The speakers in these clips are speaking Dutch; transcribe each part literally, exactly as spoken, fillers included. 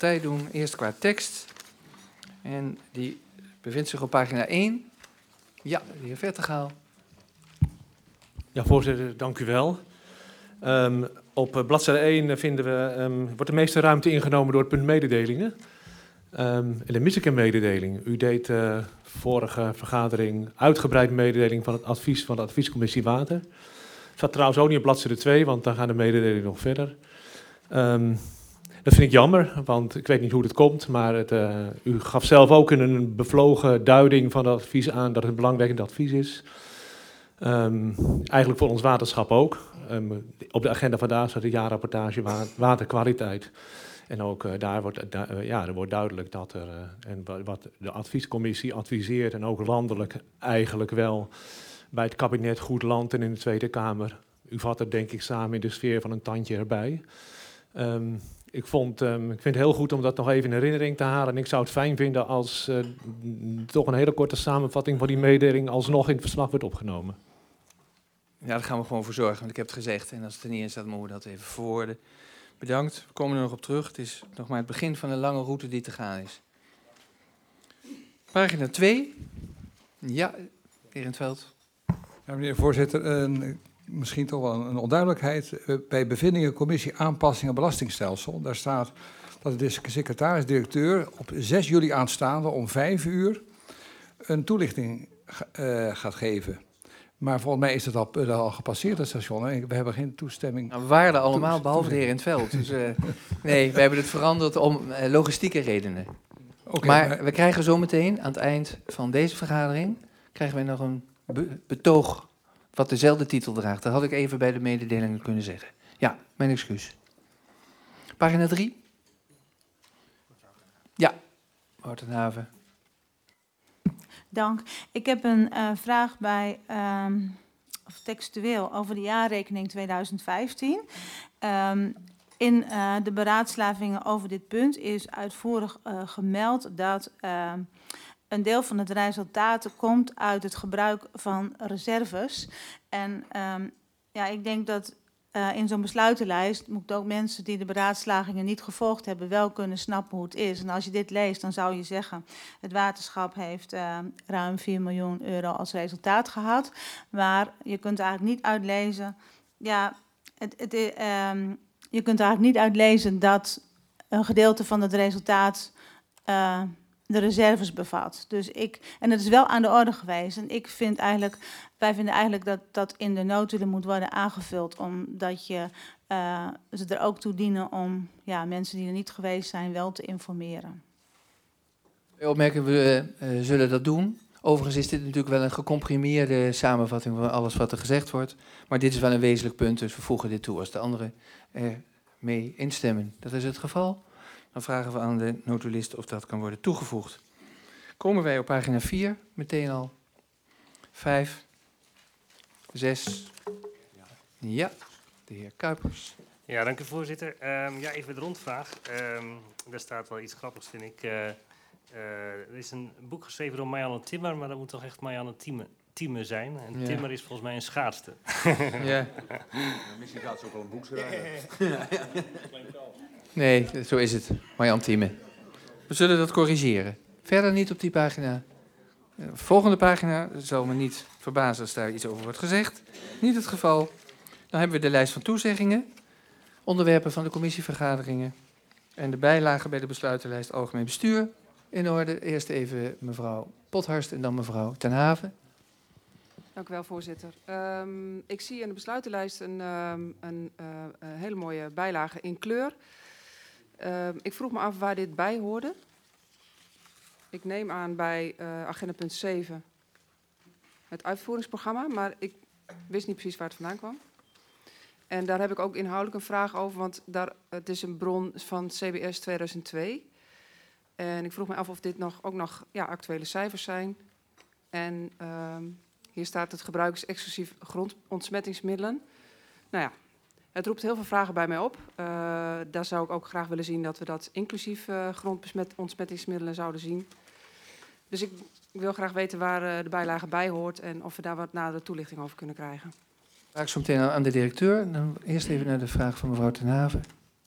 altijd doen. Eerst qua tekst. En die bevindt zich op pagina één. Ja, de heer Vettergaal. Ja, voorzitter, dank u wel. Um, op uh, bladzijde één vinden we, um, wordt de meeste ruimte ingenomen door het punt mededelingen. Um, en dan mis ik een mededeling. U deed uh, vorige vergadering uitgebreid mededeling van het advies van de adviescommissie Water. Het staat trouwens ook niet op bladzijde twee, want dan gaan de mededelingen nog verder. Um, dat vind ik jammer, want ik weet niet hoe het komt, maar het, uh, u gaf zelf ook in een bevlogen duiding van het advies aan dat het een belangrijk advies is. Um, eigenlijk voor ons waterschap ook. Um, op de agenda vandaag staat de jaarrapportage wa- waterkwaliteit. En ook uh, daar wordt, uh, ja, er wordt duidelijk dat er, uh, en wat de adviescommissie adviseert en ook landelijk eigenlijk wel bij het kabinet goed landt en in de Tweede Kamer. U vat het denk ik samen in de sfeer van een tandje erbij. Um, ik, vond, um, ik vind het heel goed om dat nog even in herinnering te halen. En ik zou het fijn vinden als uh, toch een hele korte samenvatting van die mededeling alsnog in het verslag wordt opgenomen. Ja, daar gaan we gewoon voor zorgen, want ik heb het gezegd. En als het er niet in staat, mogen we dat even verwoorden. Bedankt, we komen er nog op terug. Het is nog maar het begin van een lange route die te gaan is. Pagina twee. Ja, heer In 't Veld. Ja, meneer de voorzitter, uh, misschien toch wel een onduidelijkheid. Uh, bij bevindingen commissie aanpassingen belastingstelsel, daar staat dat de secretaris-directeur op zes juli aanstaande om vijf uur een toelichting uh, gaat geven. Maar volgens mij is het al, uh, al gepasseerd, het station. Hè? We hebben geen toestemming. Nou, we waren er allemaal, behalve de heer In 't Veld. Dus, uh, nee, we hebben het veranderd om uh, logistieke redenen. Okay, maar, maar we krijgen zometeen, aan het eind van deze vergadering, krijgen we nog een be- betoog wat dezelfde titel draagt. Dat had ik even bij de mededelingen kunnen zeggen. Ja, mijn excuus. Pagina drie. Ja, Wouter Haven. Dank. Ik heb een uh, vraag bij, um, of textueel, over de jaarrekening twintig vijftien. Um, in uh, de beraadslavingen over dit punt is uitvoerig uh, gemeld dat uh, een deel van het resultaat komt uit het gebruik van reserves. En um, ja, ik denk dat uh, in zo'n besluitenlijst moet ook mensen die de beraadslagingen niet gevolgd hebben wel kunnen snappen hoe het is. En als je dit leest, dan zou je zeggen, het waterschap heeft uh, ruim vier miljoen euro als resultaat gehad. Maar je kunt eigenlijk niet uitlezen, ja, het, het, um, je kunt eigenlijk niet uitlezen dat een gedeelte van het resultaat uh, de reserves bevat. Dus ik, en het is wel aan de orde geweest. En ik vind eigenlijk, wij vinden eigenlijk dat dat in de notulen moet worden aangevuld, omdat je uh, ze er ook toe dienen om ja, mensen die er niet geweest zijn wel te informeren. Wij opmerken, we uh, zullen dat doen. Overigens is dit natuurlijk wel een gecomprimeerde samenvatting van alles wat er gezegd wordt. Maar dit is wel een wezenlijk punt, dus we voegen dit toe als de anderen er mee instemmen. Dat is het geval. Dan vragen we aan de notulist of dat kan worden toegevoegd. Komen wij op pagina vier, meteen al. Vijf, zes. Ja, de heer Kuipers. Ja, dank u voorzitter. Um, ja, even de rondvraag. Um, daar staat wel iets grappigs, vind ik. Uh, uh, er is een boek geschreven door Marianne Timmer, maar dat moet toch echt Marianne Thieme, Thieme zijn. En ja. Timmer is volgens mij een schaatster. Ja. Misschien gaat ze ook wel een boek schrijven. Nee, zo is het, Marianne Thieme. We zullen dat corrigeren. Verder niet op die pagina. Volgende pagina zal me niet verbazen als daar iets over wordt gezegd. Niet het geval. Dan hebben we de lijst van toezeggingen, onderwerpen van de commissievergaderingen en de bijlagen bij de besluitenlijst Algemeen Bestuur in orde. Eerst even mevrouw Pothorst en dan mevrouw Ten Haven. Dank u wel, voorzitter. Um, ik zie in de besluitenlijst een, um, een, uh, een hele mooie bijlage in kleur. Uh, ik vroeg me af waar dit bij hoorde. Ik neem aan bij uh, agenda punt zeven het uitvoeringsprogramma, maar ik wist niet precies waar het vandaan kwam. En daar heb ik ook inhoudelijk een vraag over, want daar, het is een bron van C B S tweeduizend twee. En ik vroeg me af of dit nog, ook nog ja, actuele cijfers zijn. En uh, hier staat het gebruik is exclusief grondontmettingsmiddelen. Nou ja, het roept heel veel vragen bij mij op. Uh, daar zou ik ook graag willen zien dat we dat inclusief uh, grondontmettingsmiddelen zouden zien. Dus ik wil graag weten waar uh, de bijlage bij hoort en of we daar wat nadere toelichting over kunnen krijgen. Vraag ik zo meteen aan de directeur. Dan eerst even naar de vraag van mevrouw Ten Haven.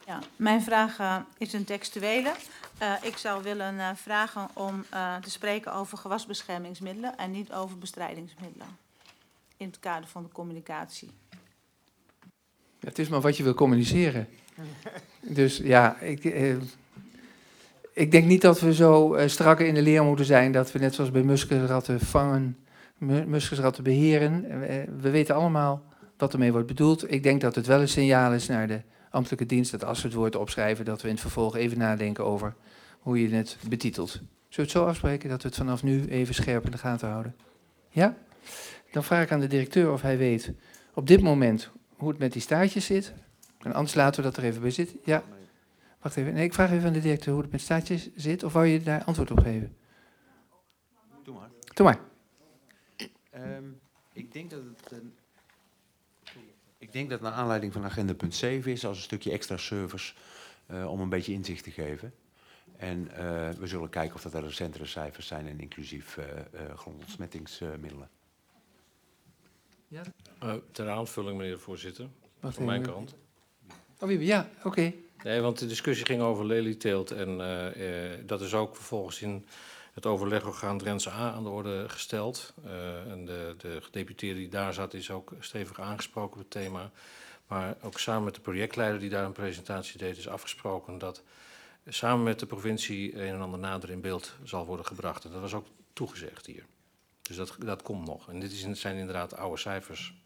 Ja, mijn vraag uh, is een textuele. Uh, ik zou willen uh, vragen om uh, te spreken over gewasbeschermingsmiddelen en niet over bestrijdingsmiddelen. In het kader van de communicatie. Ja, het is maar wat je wil communiceren. Dus ja, ik, eh, ik denk niet dat we zo uh, strak in de leer moeten zijn dat we net zoals bij muskusratten vangen, mu- muskusratten beheren. Uh, we weten allemaal wat ermee wordt bedoeld. Ik denk dat het wel een signaal is naar de ambtelijke dienst, dat als we het woord opschrijven, dat we in het vervolg even nadenken over hoe je het betitelt. Zullen we het zo afspreken dat we het vanaf nu even scherp in de gaten houden? Ja? Dan vraag ik aan de directeur of hij weet op dit moment hoe het met die staartjes zit. En anders laten we dat er even bij zitten. Ja. Wacht even. Nee, ik vraag even aan de directeur hoe het met staartjes zit. Of wou je daar antwoord op geven? Doe maar. Doe maar. Um, ik denk dat het een, ik denk dat naar aanleiding van agenda punt zeven is als een stukje extra service uh, om een beetje inzicht te geven. En uh, we zullen kijken of dat er recentere cijfers zijn en inclusief uh, uh, grondontmettingsmiddelen. Ja? Uh, ter aanvulling, meneer de voorzitter, Wacht van mijn even. kant. Oh, wie- ja, oké. Okay. Nee, want de discussie ging over lelieteelt en uh, uh, dat is ook vervolgens in het overlegorgaan Drentse A aan de orde gesteld. Uh, en de, de gedeputeerde die daar zat is ook stevig aangesproken op het thema. Maar ook samen met de projectleider die daar een presentatie deed is afgesproken dat samen met de provincie een en ander nader in beeld zal worden gebracht. En dat was ook toegezegd hier. Dus dat, dat komt nog. En dit is, zijn inderdaad oude cijfers.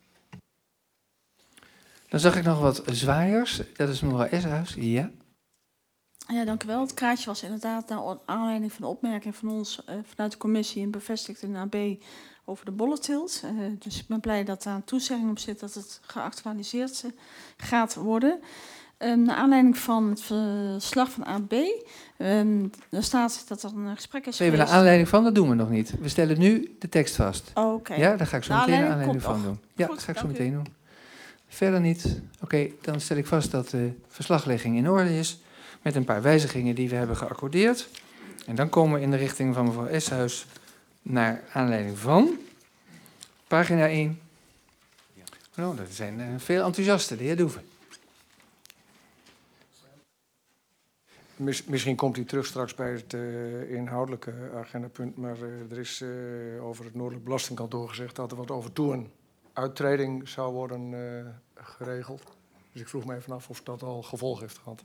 Dan zag ik nog wat zwaaiers. Dat is mevrouw Eshuis. Ja. Ja, dank u wel. Het kaartje was inderdaad naar aanleiding van de opmerking van ons uh, vanuit de commissie en bevestigd in A B over de bollenteelt. Uh, dus ik ben blij dat daar een toezegging op zit dat het geactualiseerd uh, gaat worden. Um, naar aanleiding van het verslag van A B, um, er staat dat er een gesprek is Even geweest. naar aanleiding van, dat doen we nog niet. We stellen nu de tekst vast. Oh, oké. Ja, daar ga ik zo De meteen naar aanleiding aanleiding komt van nog. doen. Ja, Goed, dat ga ik zo dank meteen u. doen. Verder niet. Oké, okay, dan stel ik vast dat de verslaglegging in orde is. Met een paar wijzigingen die we hebben geaccordeerd. En dan komen we in de richting van mevrouw Eshuis naar aanleiding van pagina één. Oh, dat zijn uh, veel enthousiasten, de heer Doeven. Miss, misschien komt hij terug straks bij het uh, inhoudelijke agendapunt, maar uh, er is uh, over het Noordelijk Belastingkantoor gezegd dat er wat over toeën uittreding zou worden uh, geregeld. Dus ik vroeg me even af of dat al gevolg heeft gehad.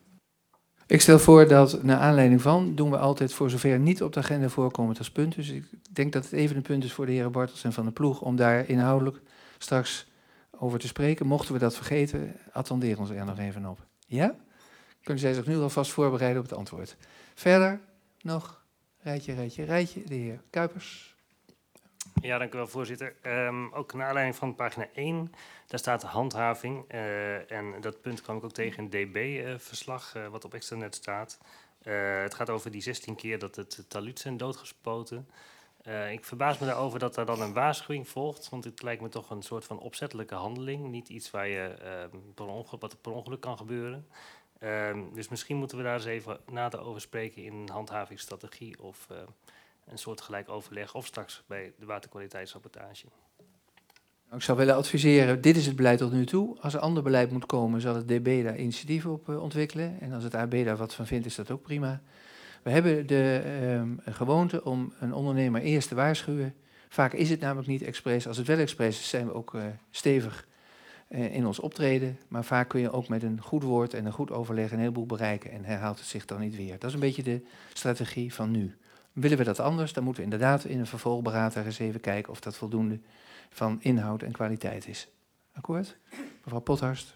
Ik stel voor dat naar aanleiding van doen we altijd voor zover niet op de agenda voorkomend als punt. Dus ik denk dat het even een punt is voor de heren Bartels en Van der Ploeg om daar inhoudelijk straks over te spreken. Mochten we dat vergeten, attenderen ons er nog even op. Ja? Kunnen zij zich nu alvast voorbereiden op het antwoord. Verder nog, rijtje, rijtje, rijtje, de heer Kuipers. Ja, dank u wel, voorzitter. Um, ook naar aanleiding van pagina één, daar staat handhaving. Uh, en dat punt kwam ik ook tegen in het D B-verslag, uh, wat op extranet staat. Uh, het gaat over die zestien keer dat het taluut zijn doodgespoten. Uh, ik verbaas me daarover dat er dan een waarschuwing volgt, want het lijkt me toch een soort van opzettelijke handeling. Niet iets waar je, uh, per ongeluk, wat er per ongeluk kan gebeuren. Um, dus misschien moeten we daar eens even nader over spreken in een handhavingsstrategie of uh, een soortgelijk overleg of straks bij de waterkwaliteitsrapportage. Ik zou willen adviseren, dit is het beleid tot nu toe. Als er ander beleid moet komen, zal het D B daar initiatieven op uh, ontwikkelen. En als het A B daar wat van vindt, is dat ook prima. We hebben de um, gewoonte om een ondernemer eerst te waarschuwen. Vaak is het namelijk niet expres. Als het wel expres is, zijn we ook uh, stevig uh, in ons optreden. Maar vaak kun je ook met een goed woord en een goed overleg een heleboel bereiken. En herhaalt het zich dan niet weer. Dat is een beetje de strategie van nu. Willen we dat anders, dan moeten we inderdaad in een vervolgberaad eens even kijken of dat voldoende van inhoud en kwaliteit is. Akkoord? Mevrouw Pothorst.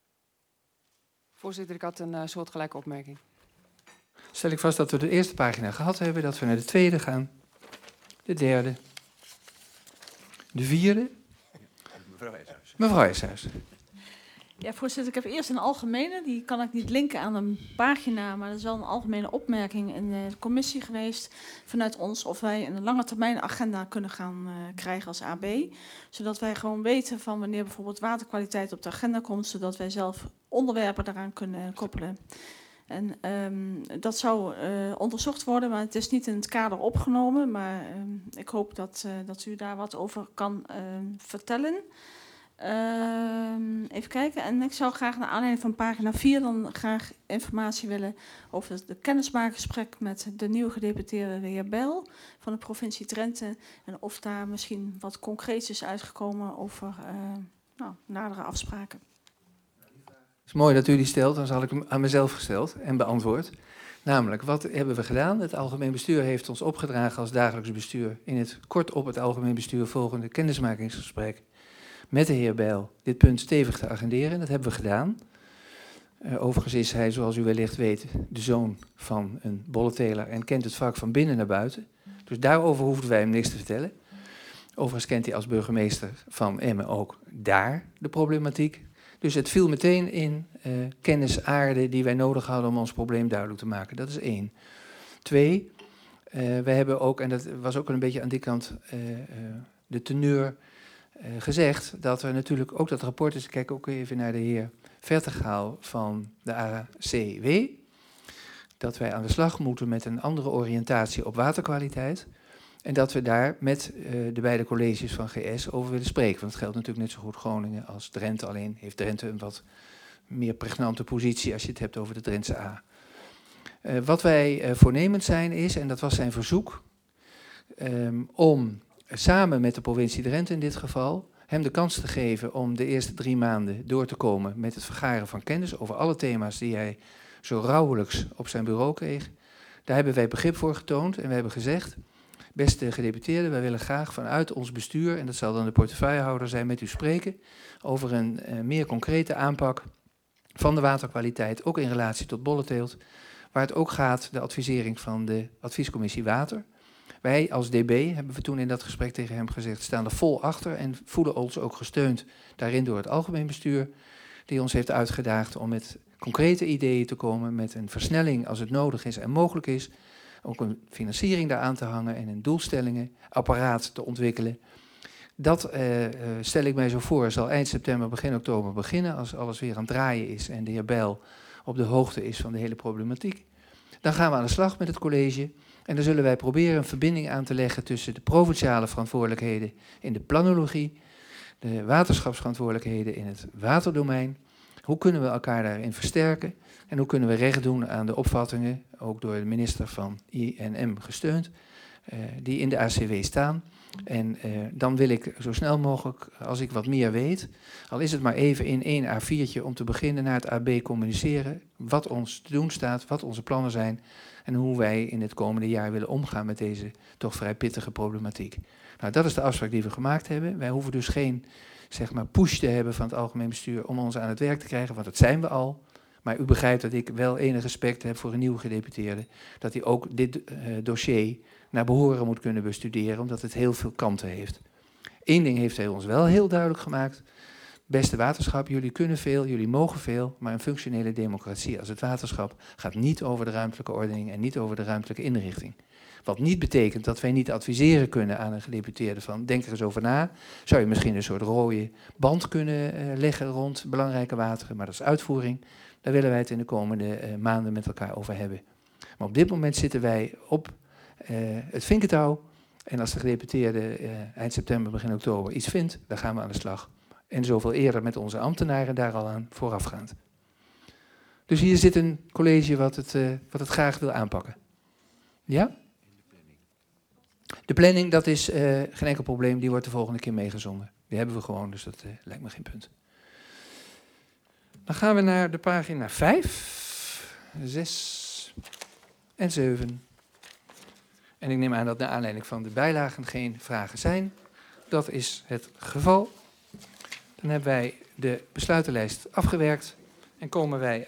Voorzitter, ik had een uh, soortgelijke opmerking. Stel ik vast dat we de eerste pagina gehad hebben, dat we naar de tweede gaan, de derde, de vierde. Mevrouw Eshuis. Mevrouw Eshuis. Ja, voorzitter, ik heb eerst een algemene, die kan ik niet linken aan een pagina, maar dat is wel een algemene opmerking in de commissie geweest vanuit ons of wij een lange termijn agenda kunnen gaan uh, krijgen als A B, zodat wij gewoon weten van wanneer bijvoorbeeld waterkwaliteit op de agenda komt, zodat wij zelf onderwerpen daaraan kunnen koppelen. En um, dat zou uh, onderzocht worden, maar het is niet in het kader opgenomen, maar um, ik hoop dat, uh, dat u daar wat over kan uh, vertellen. Ehm, even kijken. En ik zou graag naar aanleiding van pagina vier dan graag informatie willen over het de kennismakingsgesprek met de nieuwe gedeputeerde de heer Bijl van de provincie Drenthe. En of daar misschien wat concreets is uitgekomen over uh, nou, nadere afspraken. Het is mooi dat u die stelt, dan zal ik hem aan mezelf gesteld en beantwoord. Namelijk, wat hebben we gedaan? Het algemeen bestuur heeft ons opgedragen als dagelijks bestuur in het kort op het algemeen bestuur volgende kennismakingsgesprek met de heer Bijl dit punt stevig te agenderen. Dat hebben we gedaan. Uh, overigens is hij, zoals u wellicht weet, de zoon van een bolleteler en kent het vak van binnen naar buiten. Dus daarover hoefden wij hem niks te vertellen. Overigens kent hij als burgemeester van Emmen ook daar de problematiek. Dus het viel meteen in uh, kennisaarde die wij nodig hadden om ons probleem duidelijk te maken. Dat is één. Twee, uh, wij hebben ook, en dat was ook een beetje aan die kant uh, uh, de teneur uh, gezegd, dat er natuurlijk ook dat rapport is, ik kijk ook even naar de heer Vertegaal van de A C W, dat wij aan de slag moeten met een andere oriëntatie op waterkwaliteit. En dat we daar met uh, de beide colleges van G S over willen spreken. Want het geldt natuurlijk net zo goed Groningen als Drenthe. Alleen heeft Drenthe een wat meer pregnante positie als je het hebt over de Drentse A. Uh, wat wij uh, voornemend zijn is, en dat was zijn verzoek, um, om samen met de provincie Drenthe in dit geval hem de kans te geven om de eerste drie maanden door te komen met het vergaren van kennis over alle thema's die hij zo rouwelijks op zijn bureau kreeg. Daar hebben wij begrip voor getoond en we hebben gezegd, beste gedeputeerden, wij willen graag vanuit ons bestuur, en dat zal dan de portefeuillehouder zijn, met u spreken over een uh, meer concrete aanpak van de waterkwaliteit, ook in relatie tot bolleteelt, waar het ook gaat de advisering van de adviescommissie water. Wij als D B, hebben we toen in dat gesprek tegen hem gezegd, staan er vol achter en voelen ons ook gesteund daarin door het algemeen bestuur, die ons heeft uitgedaagd om met concrete ideeën te komen, met een versnelling als het nodig is en mogelijk is, ook een financiering daaraan te hangen en een doelstellingen, apparaat te ontwikkelen. Dat uh, uh, stel ik mij zo voor, zal eind september, begin oktober beginnen, als alles weer aan het draaien is en de heer Bijl op de hoogte is van de hele problematiek. Dan gaan we aan de slag met het college en dan zullen wij proberen een verbinding aan te leggen tussen de provinciale verantwoordelijkheden in de planologie, de waterschapsverantwoordelijkheden in het waterdomein. Hoe kunnen we elkaar daarin versterken? En hoe kunnen we recht doen aan de opvattingen, ook door de minister van I N M gesteund, uh, die in de A C W staan. En uh, dan wil ik zo snel mogelijk, als ik wat meer weet, al is het maar even in één A viertje om te beginnen naar het A B communiceren, wat ons te doen staat, wat onze plannen zijn en hoe wij in het komende jaar willen omgaan met deze toch vrij pittige problematiek. Nou, dat is de afspraak die we gemaakt hebben. Wij hoeven dus geen, zeg maar, push te hebben van het algemeen bestuur om ons aan het werk te krijgen, want dat zijn we al. Maar u begrijpt dat ik wel enig respect heb voor een nieuwe gedeputeerde, dat hij ook dit uh, dossier naar behoren moet kunnen bestuderen, omdat het heel veel kanten heeft. Eén ding heeft hij ons wel heel duidelijk gemaakt. Beste waterschap, jullie kunnen veel, jullie mogen veel, maar een functionele democratie als het waterschap gaat niet over de ruimtelijke ordening en niet over de ruimtelijke inrichting. Wat niet betekent dat wij niet adviseren kunnen aan een gedeputeerde van, denk er eens over na. Zou je misschien een soort rode band kunnen uh, leggen rond belangrijke wateren, maar dat is uitvoering. Daar willen wij het in de komende uh, maanden met elkaar over hebben. Maar op dit moment zitten wij op uh, het vinkentouw. En als de gedeputeerde uh, eind september, begin oktober iets vindt, dan gaan we aan de slag. En zoveel eerder met onze ambtenaren daar al aan voorafgaand. Dus hier zit een college wat het, uh, wat het graag wil aanpakken. Ja? De planning, dat is uh, geen enkel probleem, die wordt de volgende keer meegezonden. Die hebben we gewoon, dus dat uh, lijkt me geen punt. Dan gaan we naar de pagina vijf, zes en zeven. En ik neem aan dat naar aanleiding van de bijlagen geen vragen zijn. Dat is het geval. Dan hebben wij de besluitenlijst afgewerkt en komen wij